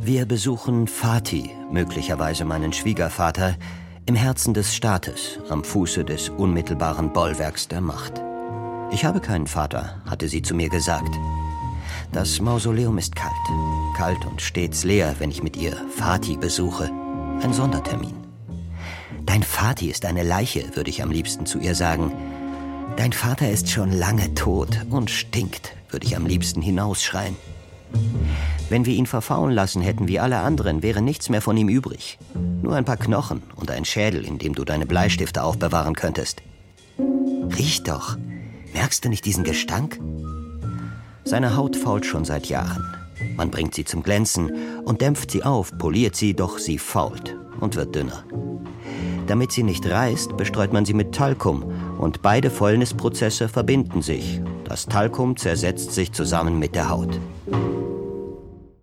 Wir besuchen Fatih, möglicherweise meinen Schwiegervater, im Herzen des Staates, am Fuße des unmittelbaren Bollwerks der Macht. Ich habe keinen Vater, hatte sie zu mir gesagt. Das Mausoleum ist kalt. Kalt und stets leer, wenn ich mit ihr Fatih besuche. Ein Sondertermin. Dein Fatih ist eine Leiche, würde ich am liebsten zu ihr sagen. Dein Vater ist schon lange tot und stinkt, würde ich am liebsten hinausschreien. Wenn wir ihn verfaulen lassen hätten wie alle anderen, wäre nichts mehr von ihm übrig. Nur ein paar Knochen und ein Schädel, in dem du deine Bleistifte aufbewahren könntest. Riech doch. Merkst du nicht diesen Gestank? Seine Haut fault schon seit Jahren. Man bringt sie zum Glänzen und dämpft sie auf, poliert sie, doch sie fault und wird dünner. Damit sie nicht reißt, bestreut man sie mit Talkum und beide Fäulnisprozesse verbinden sich. Das Talkum zersetzt sich zusammen mit der Haut.